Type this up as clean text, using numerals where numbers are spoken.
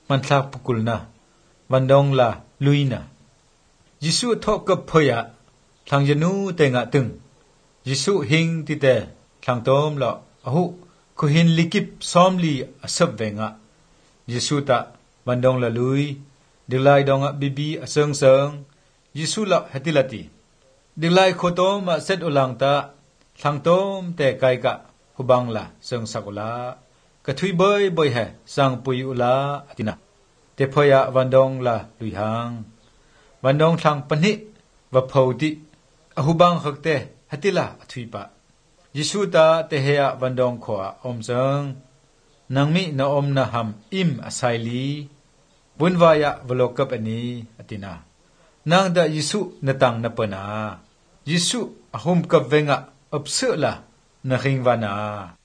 มันทักปกุลนะวันดองละลุยนะยิสุทอกับพยะทางยนูเตงะตึงยิสุหิงติเตทางตอมละอหุคุหินลิกิบซ้อมลีอสับเวงะยิสุตะวันดองละลุยดิลายดองะบีบีอเซิงเซิงยิสุละฮติลติดิลายโคโตมะเซตอุลังตะทางตอมเตไกกะหุบังละเซิงสักอุลากะทุยเบยบอยแฮสังปุยอุลาอตินะเตพยะวันดองละลุยหางวันดองทางปนิวะพาวติอหุบังฮักเตฮติละอทุยปะยิสุตาเตเฮะวันดองขวาอมเซิงนางมินาอมนาหัมอิมอาศัยลีบุญวายะวโลกับอันนี้อตินานางดายิสุนตังนปนายิสุอหุมกับเวงะอับเสละนหิงวานา